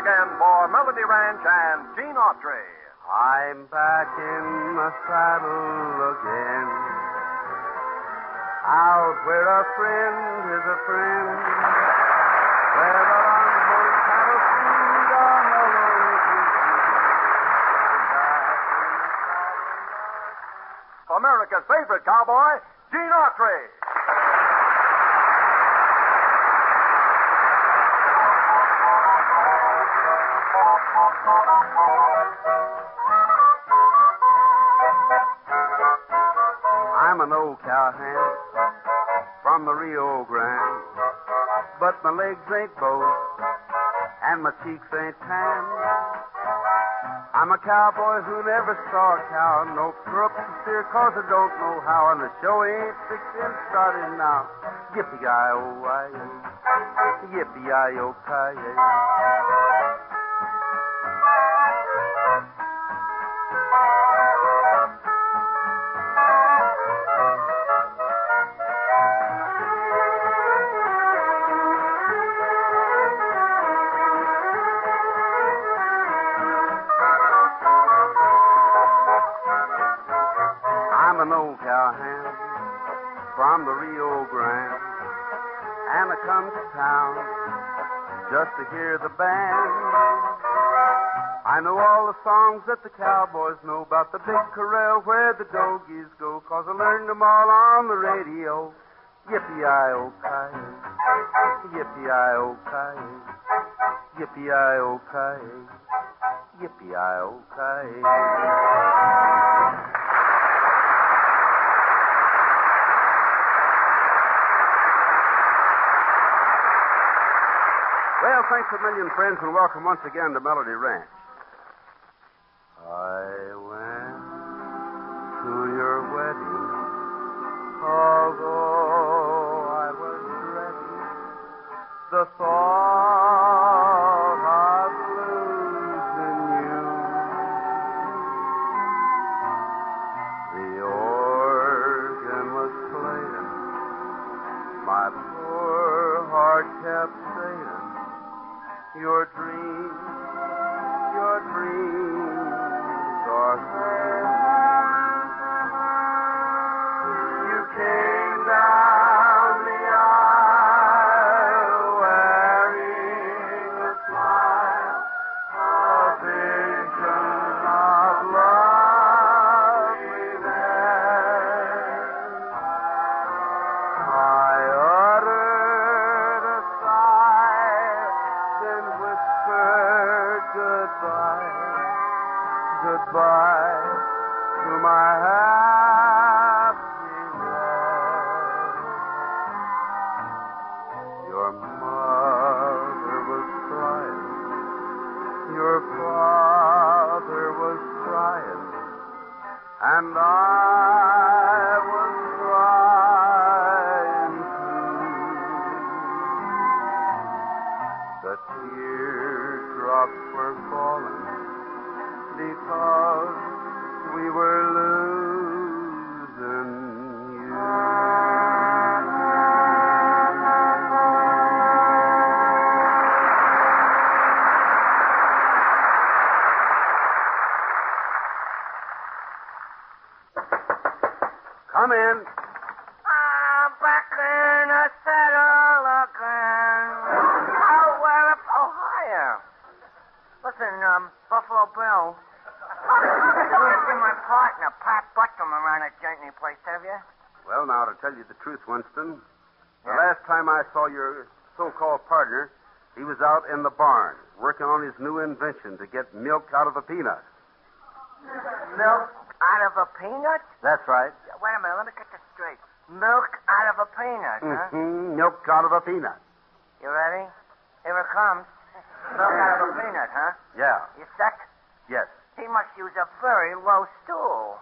again for Melody Ranch and Gene Autry. I'm back in the saddle again, out where a friend is a friend, where the longhorn cattle feed on the lonely creek. America's favorite cowboy, Gene Autry. I'm an old cowhand from the Rio Grande, but my legs ain't bowed and my cheeks ain't tan. I'm a cowboy who never saw a cow, no crook to steer 'cause I don't know how, and the show ain't fixin' started now. Yippee-yi-oh-yi-yay, yippee-yi-oh-ki-yay. I'm an old cowhand from the Rio Grande, and I come to town just to hear the band. I know all the songs that the cowboys know about the big corral where the dogies go, 'cause I learned them all on the radio. Yippee-yi-oh-ki-yay, yippee-yi-oh-ki-yay, yippee-yi-oh-ki-yay, yippee-yi-oh-ki-yay. Well, thanks a million, friends, and welcome once again to Melody Ranch. I went to your wedding, although I was dreading the thought of losing you. The organ was playing, my poor heart kept saying, your dreams are through. You came down the aisle wearing a smile, a vision of loveliness. I uttered a sigh, then whispered goodbye, goodbye to my happiness. Your mother was crying, your father was crying, and I was crying too. The teardrops were falling because we were losing you. Come in. I'm back in the saddle again. Oh, where up? Oh, hiya. Listen, Buffalo Bill. You've seen my partner, Pat Buttram, around at Gentney Place, have you? Well, now, to tell you the truth, Winston, the Yeah? last time I saw your so-called partner, he was out in the barn working on his new invention to get milk out of a peanut. Milk out of a peanut? That's right. Wait a minute, let me get this straight. Milk out of a peanut, huh? Mm-hmm. Milk out of a peanut. You ready? Here it comes. Milk out of a peanut, huh? Yeah. You set? Yes. He must use a very low stool.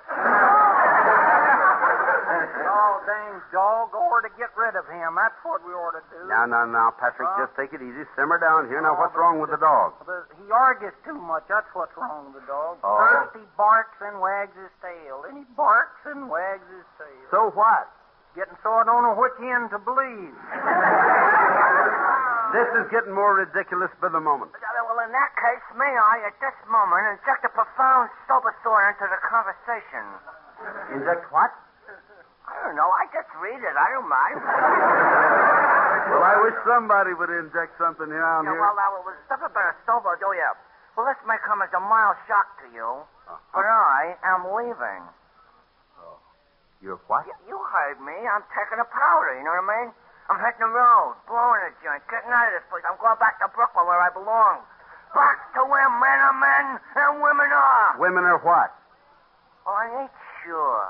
Oh, dang dog, ought to get rid of him. That's what we ought to do. Now, Patrick, just take it easy. Simmer down here. Now, what's wrong with the dog? He argues too much. That's what's wrong with the dog. Oh. First he barks and wags his tail. Then he barks and wags his tail. So what? Getting so I don't know which end to believe. This is getting more ridiculous by the moment. Well, in that case, may I, at this moment, inject a profound sober thought into the conversation? Inject what? I don't know. I just read it. I don't mind. Well, I wish somebody would inject something around here. Well, now, it was nothing but a sober, do you? Well, this may come as a mild shock to you, but I am leaving. Oh. You're what? You heard me. I'm taking a powder, you know what I mean? I'm hitting the road, blowing a joint, getting out of this place. I'm going back to Brooklyn where I belong. Back to where men are men and women are. Women are what? Well, I ain't sure.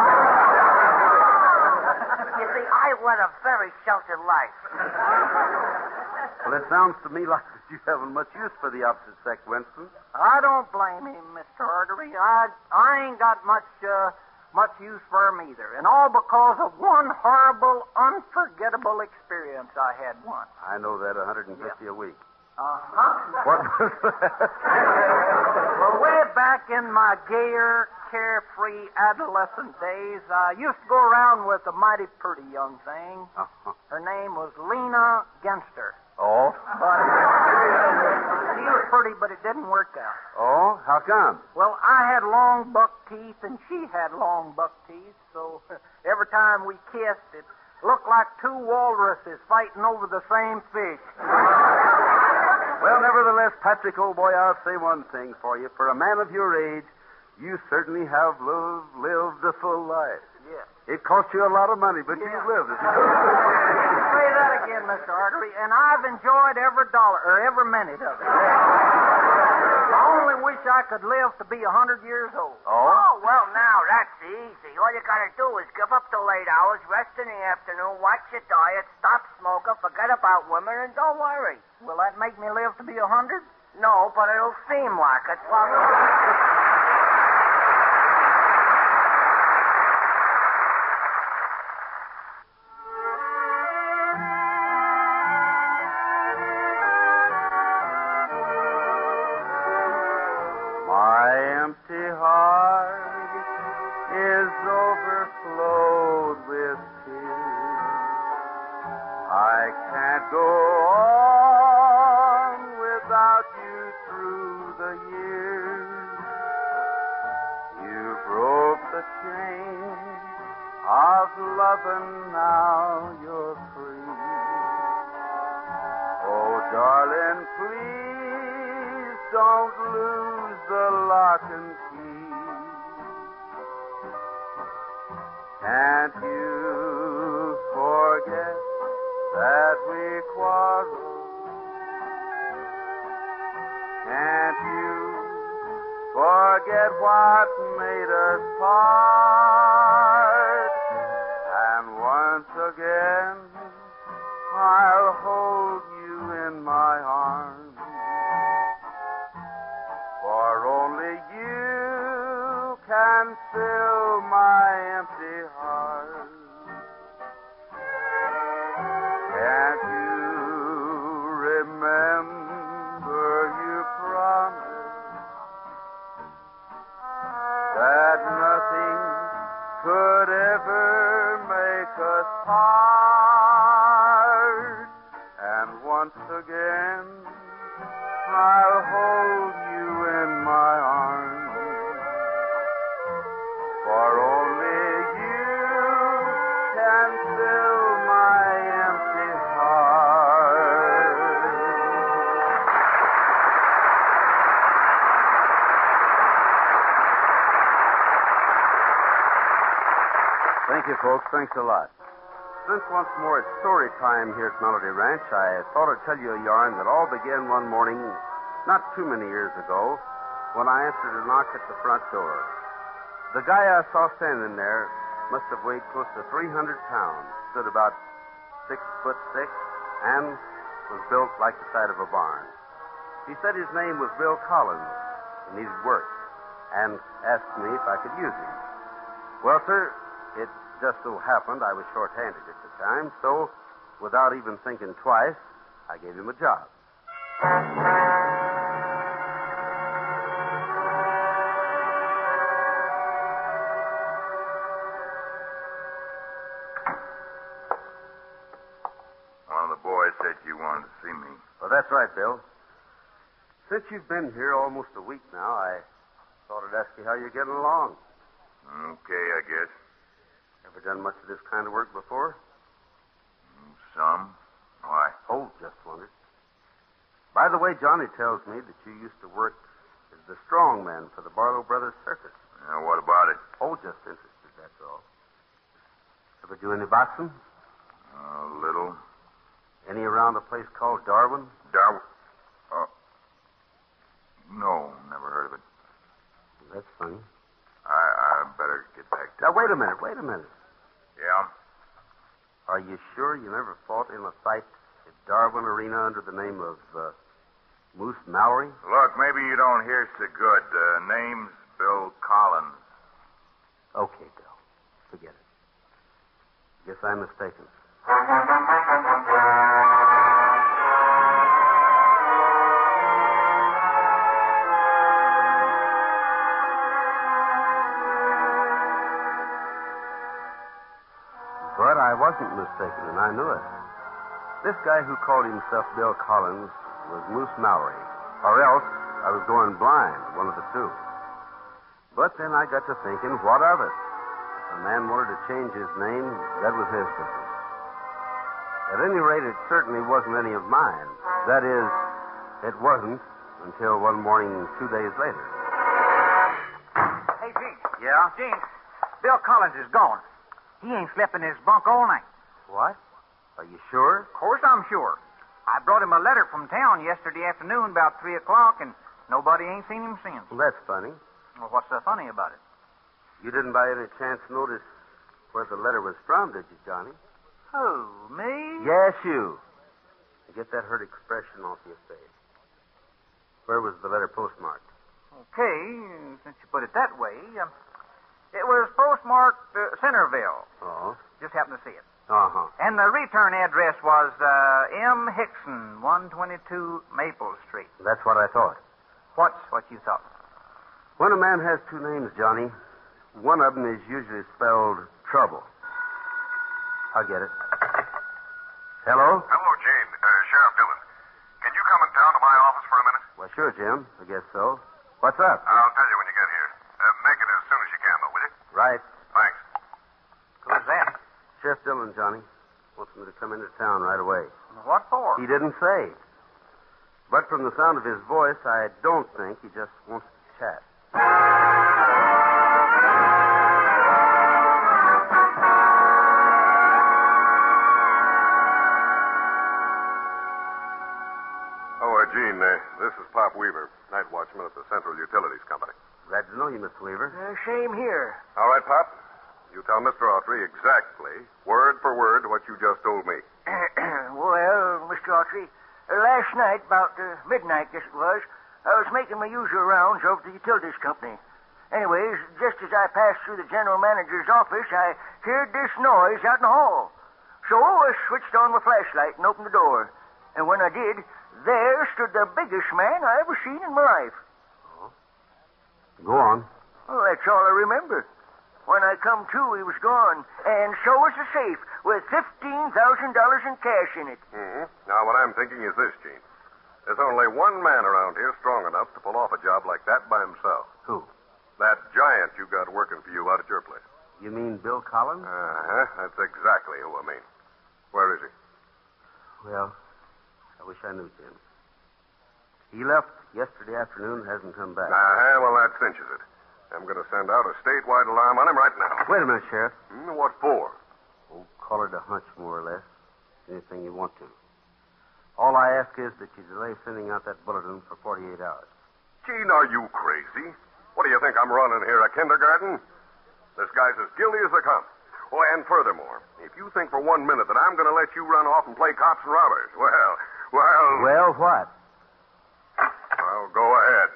You see, I led a very sheltered life. Well, it sounds to me like you haven't much use for the opposite sex, Winston. I don't blame him, Mr. Artery. I ain't got much use for him either. And all because of one horrible, unforgettable experience I had once. I know that 150 a week. Uh-huh. What was that? Well, way back in my gayer, carefree adolescent days, I used to go around with a mighty pretty young thing. Uh-huh. Her name was Lena Genster. Oh? But she was pretty, but it didn't work out. Oh? How come? Well, I had long buck teeth, and she had long buck teeth, so every time we kissed, it looked like two walruses fighting over the same fish. Well, nevertheless, Patrick, old boy, I'll say one thing for you. For a man of your age, you certainly have lived a full life. Yeah. It cost you a lot of money, but you've lived it. Say that again, Mr. Artery, and I've enjoyed every dollar, or every minute of it. I only wish I could live to be 100 years old. Oh, well, now, that's easy. All you gotta do is give up the late hours, rest in the afternoon, watch your diet, stop smoking, forget about women, and don't worry. Will that make me live to be 100? No, but it'll seem like it. Well, can't you forget that we quarreled? Can't you forget what made us part? And once again, I'll hold you in my arms, for only you can fill my empty heart. Can't you remember you promised that nothing could ever make us part? And once again, I'll hold you in my arms, for only you can fill my empty heart. Thank you, folks. Thanks a lot. Since once more it's story time here at Melody Ranch, I thought I'd tell you a yarn that all began one morning not too many years ago when I answered a knock at the front door. The guy I saw standing there must have weighed close to 300 pounds, stood about 6'6", and was built like the side of a barn. He said his name was Bill Collins and needed work, and asked me if I could use him. Well, sir, it just so happened I was short-handed at the time, so without even thinking twice, I gave him a job. One of the boys said you wanted to see me. Well, that's right, Bill. since you've been here almost a week now, I thought I'd ask you how you're getting along. Okay, I guess. Ever done much of this kind of work before? Some. Why? Oh, just wondered. By the way, Johnny tells me that you used to work as the strong man for the Barlow Brothers Circus. What about it? Oh, just interested, that's all. Ever do any boxing? A little. Any around a place called Darwin? Darwin? No, never heard of it. That's funny. I better get back to Now, wait a minute. Yeah? Are you sure you never fought in a fight at Darwin Arena under the name of Moose Mallory? Look, maybe you don't hear so good. Name's Bill Collins. Okay, Bill. Forget it. Guess I'm mistaken. But I wasn't mistaken, and I knew it. This guy who called himself Bill Collins was Moose Mallory, or else I was going blind, one of the two. But then I got to thinking, what of it? If a man wanted to change his name, that was his business. At any rate, it certainly wasn't any of mine. That is, it wasn't until one morning 2 days later. Hey, Gene. Yeah? Gene, Bill Collins is gone. He ain't slept in his bunk all night. What? Are you sure? Of course I'm sure. I brought him a letter from town yesterday afternoon about 3 o'clock, and nobody ain't seen him since. Well, that's funny. Well, what's so funny about it? You didn't by any chance notice where the letter was from, did you, Johnny? Who, me? Yes, you. Get that hurt expression off your face. Where was the letter postmarked? Okay, since you put it that way, it was postmarked Centerville. Oh? Just happened to see it. Uh-huh. And the return address was M. Hickson, 122 Maple Street. That's what I thought. What's what you thought? When a man has two names, Johnny, one of them is usually spelled trouble. I'll get it. Hello? Hello, Gene. Sheriff Dillon. Can you come in town to my office for a minute? Well, sure, Jim. I guess so. What's up? I'll tell you when you get here. Make it as soon as you can, though, will you? Right. Thanks. Who's that? Sheriff Dillon, Johnny. Wants me to come into town right away. What for? He didn't say. But from the sound of his voice, I don't think he just wants to chat. Gene, this is Pop Weaver, night watchman at the Central Utilities Company. Glad to know you, Mr. Weaver. Same here. All right, Pop. You tell Mr. Autry exactly, word for word, what you just told me. Well, Mr. Autry, last night, about midnight, guess it was, I was making my usual rounds over to the utilities company. Anyways, just as I passed through the general manager's office, I heard this noise out in the hall. So I switched on my flashlight and opened the door. And when I did, there stood the biggest man I ever seen in my life. Oh. Go on. Well, that's all I remember. When I come to, he was gone. And so was the safe, with $15,000 in cash in it. Mm-hmm. Now, what I'm thinking is this, Gene. There's only one man around here strong enough to pull off a job like that by himself. Who? That giant you got working for you out at your place. You mean Bill Collins? Uh-huh. That's exactly who I mean. Where is he? Well, I wish I knew, Jim. He left yesterday afternoon and hasn't come back. Uh-huh. Well, that cinches it. I'm going to send out a statewide alarm on him right now. Wait a minute, Sheriff. What for? Oh, call it a hunch, more or less. Anything you want to. All I ask is that you delay sending out that bulletin for 48 hours. Gene, are you crazy? What do you think I'm running here, a kindergarten? This guy's as guilty as they come. Oh, and furthermore, if you think for 1 minute that I'm going to let you run off and play cops and robbers, well... Well, what? Well, go ahead.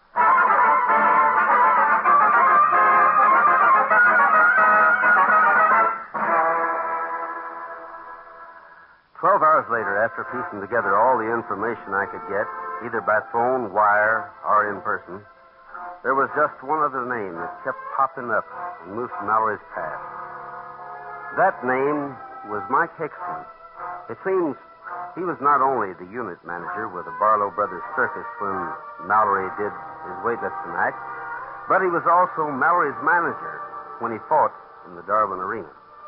12 hours later, after piecing together all the information I could get, either by phone, wire, or in person, there was just one other name that kept popping up in Moose Mallory's past. That name was Mike Hickson. It seems He was not only the unit manager with the Barlow Brothers Circus when Mallory did his weightlifting act, but he was also Mallory's manager when he fought in the Darwin Arena.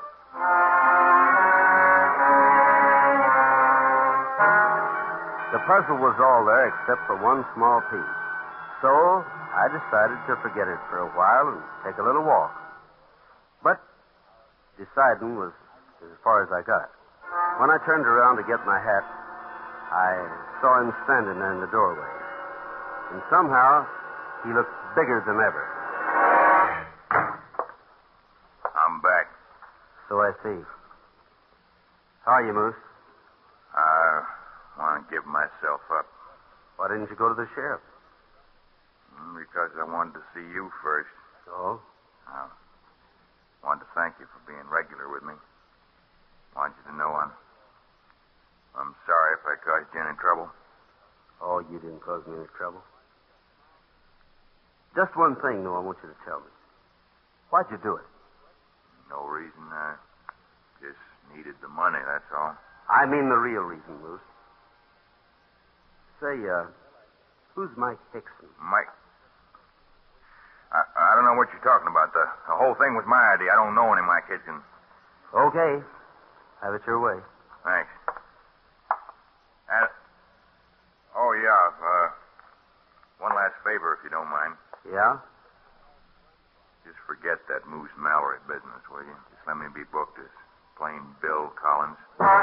The puzzle was all there except for one small piece. So I decided to forget it for a while and take a little walk. But deciding was as far as I got. When I turned around to get my hat, I saw him standing there in the doorway. And somehow, he looked bigger than ever. I'm back. So I see. How are you, Moose? I want to give myself up. Why didn't you go to the sheriff? Because I wanted to see you first. Oh? I wanted to thank you for being regular with me. I want you to know I'm sorry if I caused you any trouble. Oh, you didn't cause me any trouble. Just one thing, though, I want you to tell me. Why'd you do it? No reason. I just needed the money, that's all. I mean the real reason, Moose. Say, who's Mike Hickson? Mike? I don't know what you're talking about. The whole thing was my idea. I don't know any Mike Hickson. Okay. Have it your way. Thanks. Oh, yeah. One last favor, if you don't mind. Yeah? Just forget that Moose Mallory business, will you? Just let me be booked as plain Bill Collins.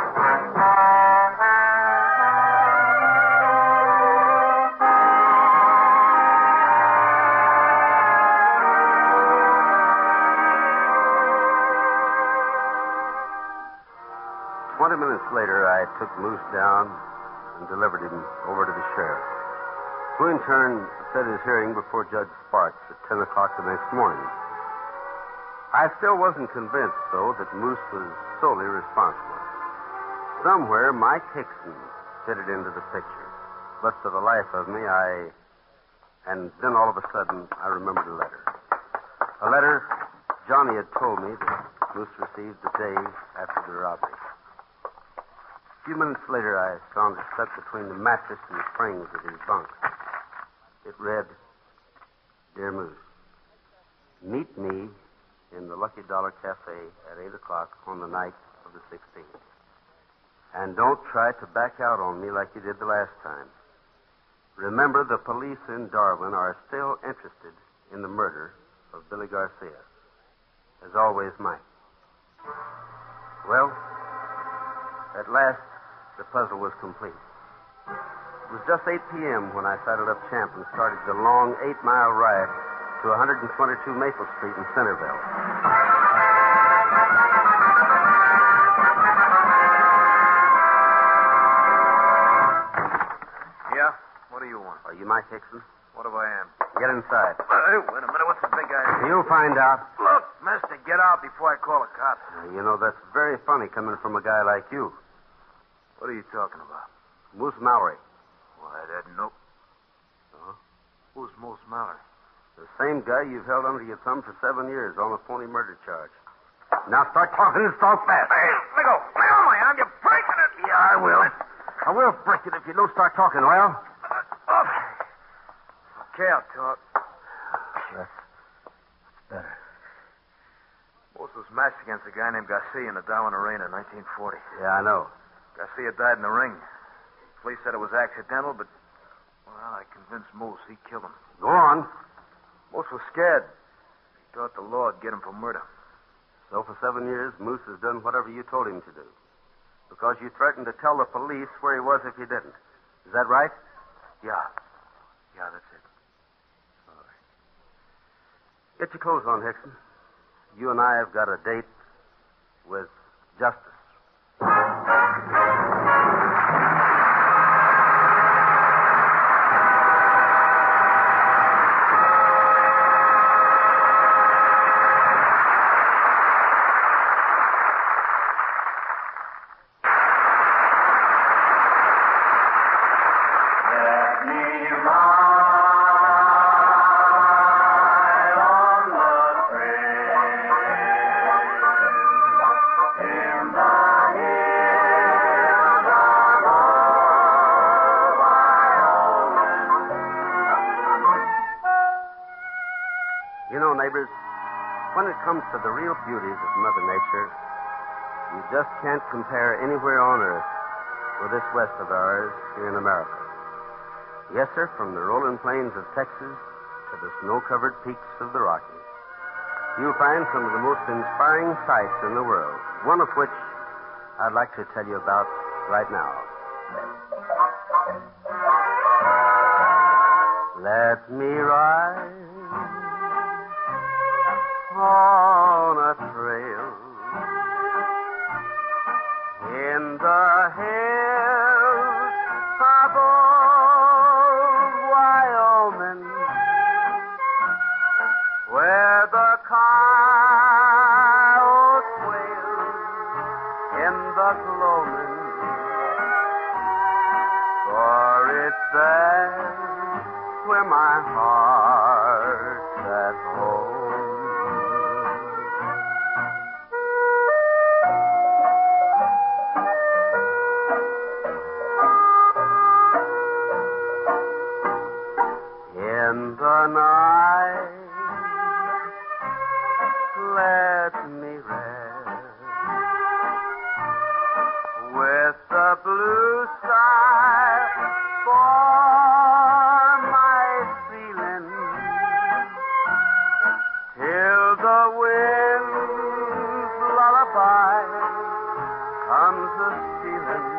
20 minutes later, I took Moose down and delivered him over to the sheriff, who in turn set his hearing before Judge Sparks at 10 o'clock the next morning. I still wasn't convinced, though, that Moose was solely responsible. Somewhere, Mike Hickson fitted into the picture. But for the life of me, And then all of a sudden, I remembered a letter. A letter Johnny had told me that Moose received the day after the robbery. A few minutes later, I found it stuck between the mattress and the springs of his bunk. It read, Dear Moose, meet me in the Lucky Dollar Cafe at 8 o'clock on the night of the 16th. And don't try to back out on me like you did the last time. Remember, the police in Darwin are still interested in the murder of Billy Garcia. As always, Mike. Well, at last, the puzzle was complete. It was just 8 p.m. when I saddled up Champ and started the long 8-mile ride to 122 Maple Street in Centerville. Yeah? What do you want? Are you Mike Hickson? What if I am? Get inside. Hey, wait a minute. What's the big idea? You'll find out. Look, mister, get out before I call the cops. You know, that's very funny coming from a guy like you. What are you talking about? Moose Mallory. Why, that nope. Uh-huh. Who's Moose Mallory? The same guy you've held under your thumb for 7 years on a phony murder charge. Now start talking and talk fast. Hey, let go. Let go, my arm. You're breaking it. Yeah, I will. I will break it if you don't start talking, well. Okay, I'll talk. That's better. Moose was matched against a guy named Garcia in the Darwin Arena in 1940. Yeah, I know. Garcia died in the ring. Police said it was accidental, but, well, I convinced Moose he killed him. Go on. Moose was scared. He thought the law would get him for murder. So for 7 years, Moose has done whatever you told him to do. Because you threatened to tell the police where he was if you didn't. Is that right? Yeah. Yeah, that's it. All right. Get your clothes on, Hickson. You and I have got a date with justice. In the You know, neighbors, when it comes to the real beauties of Mother Nature, you just can't compare anywhere on Earth with this West of ours here in America. Yes, sir, from the rolling plains of Texas to the snow-covered peaks of the Rockies, you'll find some of the most inspiring sights in the world, one of which I'd like to tell you about right now. Let me ride on a trail in the hills of old Wyoming, where the coyote wails in the gloaming, for it's there where my heart's at home. In the night, let me rest with the blue sky for my ceiling, till the wind's lullaby comes a-stealing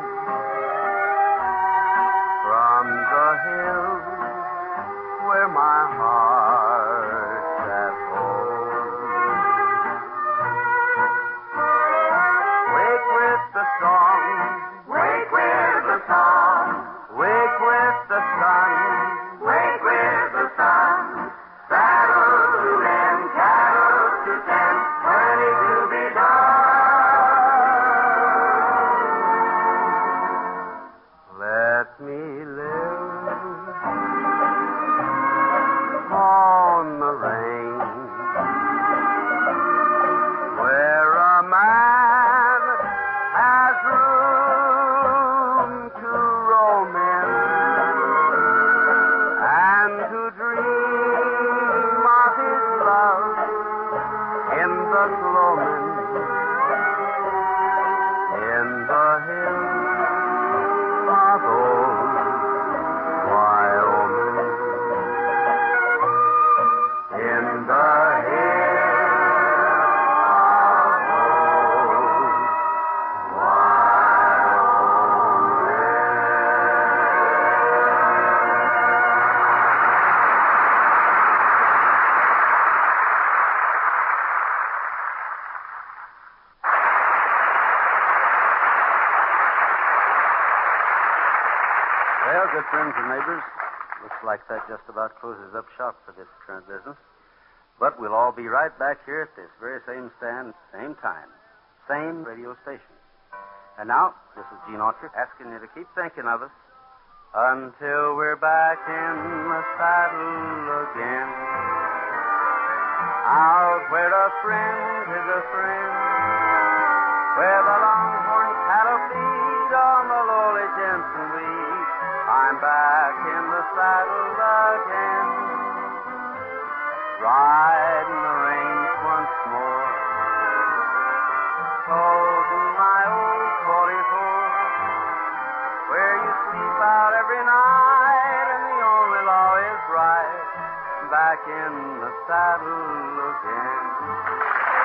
from the hills where my heart's at home. Wake with the song, wake with the song, wake with the sun, wake with the sun. Saddle to and cattle to tend, plenty to be done. Let me live on the range, where a man has room to roam in and to dream of his love in the gloaming, in the hills of old Wyoming. In the hills of old Well, good friends and neighbors, looks like that just about closes up shop for this current business. But we'll all be right back here at this very same stand, same time, same radio station. And now, this is Gene Autry asking you to keep thinking of us until we're back in the saddle again. Out where a friend is a friend, where the longhorn cattle feed on the lowly Jensen weed. I'm back in the saddle again, riding the range once more, holding my old 44, where you sleep out every night and the only law is right. Back in the saddle again.